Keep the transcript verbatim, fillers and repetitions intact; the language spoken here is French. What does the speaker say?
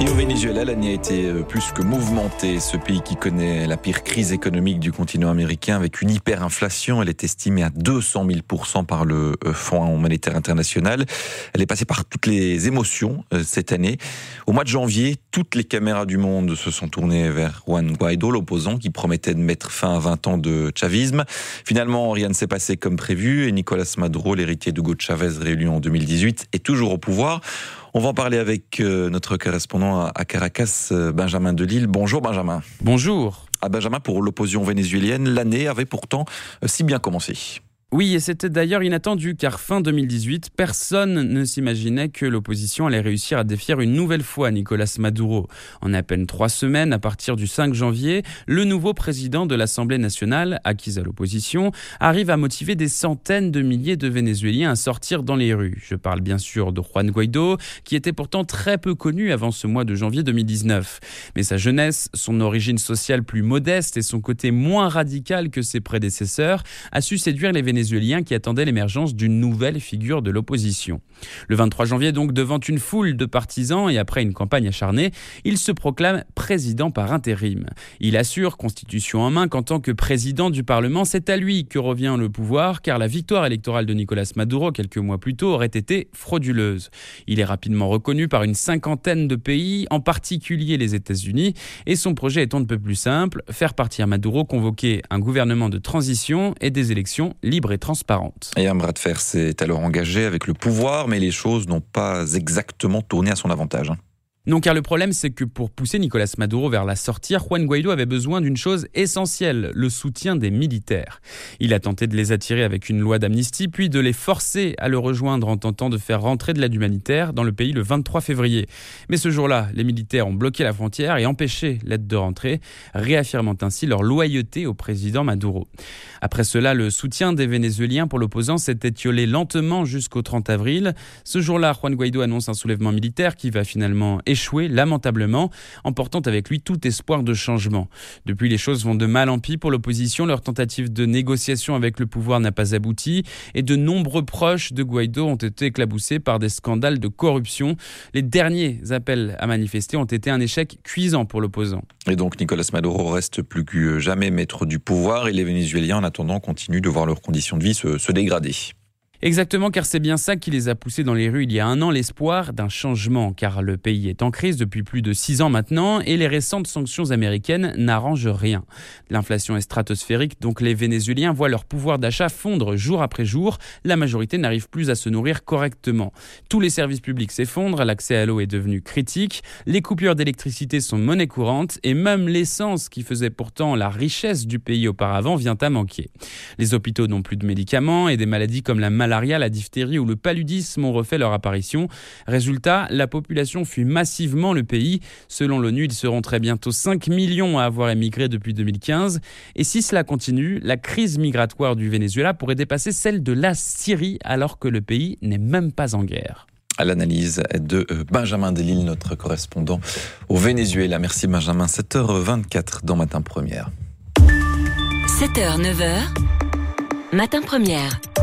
Et au Venezuela, l'année a été plus que mouvementée. Ce pays qui connaît la pire crise économique du continent américain avec une hyperinflation. Elle est estimée à deux cent mille pour cent par le Fonds monétaire international. Elle est passée par toutes les émotions cette année. Au mois de janvier, toutes les caméras du monde se sont tournées vers Juan Guaidó, l'opposant qui promettait de mettre fin à vingt ans de chavisme. Finalement, rien ne s'est passé comme prévu et Nicolás Maduro, l'héritier d'Hugo Chávez réélu en deux mille dix-huit, est toujours au pouvoir. On va en parler avec notre correspondant à Caracas, Benjamin Delille. Bonjour Benjamin. Bonjour. À Benjamin, pour l'opposition vénézuélienne, l'année avait pourtant si bien commencé. Oui, et c'était d'ailleurs inattendu, car fin deux mille dix-huit, personne ne s'imaginait que l'opposition allait réussir à défier une nouvelle fois Nicolás Maduro. En à peine trois semaines, à partir du cinq janvier, le nouveau président de l'Assemblée nationale, acquis à l'opposition, arrive à motiver des centaines de milliers de Vénézuéliens à sortir dans les rues. Je parle bien sûr de Juan Guaidó, qui était pourtant très peu connu avant ce mois de janvier deux mille dix-neuf. Mais sa jeunesse, son origine sociale plus modeste et son côté moins radical que ses prédécesseurs a su séduire les Vénézuéliens qui attendaient l'émergence d'une nouvelle figure de l'opposition. Le vingt-trois janvier, donc, devant une foule de partisans et après une campagne acharnée, il se proclame président par intérim. Il assure, constitution en main, qu'en tant que président du Parlement, c'est à lui que revient le pouvoir, car la victoire électorale de Nicolás Maduro, quelques mois plus tôt, aurait été frauduleuse. Il est rapidement reconnu par une cinquantaine de pays, en particulier les États-Unis, et son projet est on ne peut plus simple, faire partir Maduro, convoquer un gouvernement de transition et des élections libres et transparente. Et un bras de fer s'est alors engagé avec le pouvoir, mais les choses n'ont pas exactement tourné à son avantage. Non, car le problème, c'est que pour pousser Nicolás Maduro vers la sortie, Juan Guaidó avait besoin d'une chose essentielle, le soutien des militaires. Il a tenté de les attirer avec une loi d'amnistie, puis de les forcer à le rejoindre en tentant de faire rentrer de l'aide humanitaire dans le pays le vingt-trois février. Mais ce jour-là, les militaires ont bloqué la frontière et empêché l'aide de rentrer, réaffirmant ainsi leur loyauté au président Maduro. Après cela, le soutien des Vénézuéliens pour l'opposant s'est étiolé lentement jusqu'au trente avril. Ce jour-là, Juan Guaidó annonce un soulèvement militaire qui va finalement échoué lamentablement, emportant avec lui tout espoir de changement. Depuis, les choses vont de mal en pis pour l'opposition. Leur tentative de négociation avec le pouvoir n'a pas abouti et de nombreux proches de Guaidó ont été éclaboussés par des scandales de corruption. Les derniers appels à manifester ont été un échec cuisant pour l'opposant. Et donc Nicolás Maduro reste plus que jamais maître du pouvoir et les Vénézuéliens en attendant continuent de voir leurs conditions de vie se, se dégrader. Exactement, car c'est bien ça qui les a poussés dans les rues il y a un an, l'espoir d'un changement, car le pays est en crise depuis plus de six ans maintenant et les récentes sanctions américaines n'arrangent rien. L'inflation est stratosphérique, donc les Vénézuéliens voient leur pouvoir d'achat fondre jour après jour. La majorité n'arrive plus à se nourrir correctement. Tous les services publics s'effondrent, l'accès à l'eau est devenu critique, les coupures d'électricité sont monnaie courante et même l'essence qui faisait pourtant la richesse du pays auparavant vient à manquer. Les hôpitaux n'ont plus de médicaments et des maladies comme la maladie la diphtérie ou le paludisme ont refait leur apparition. Résultat, la population fuit massivement le pays. Selon l'ONU, ils seront très bientôt cinq millions à avoir émigré depuis deux mille quinze. Et si cela continue, la crise migratoire du Venezuela pourrait dépasser celle de la Syrie alors que le pays n'est même pas en guerre. À l'analyse de Benjamin Delille, notre correspondant au Venezuela. Merci Benjamin. sept heures vingt-quatre dans Matin Première. sept heures, neuf heures, Matin Première.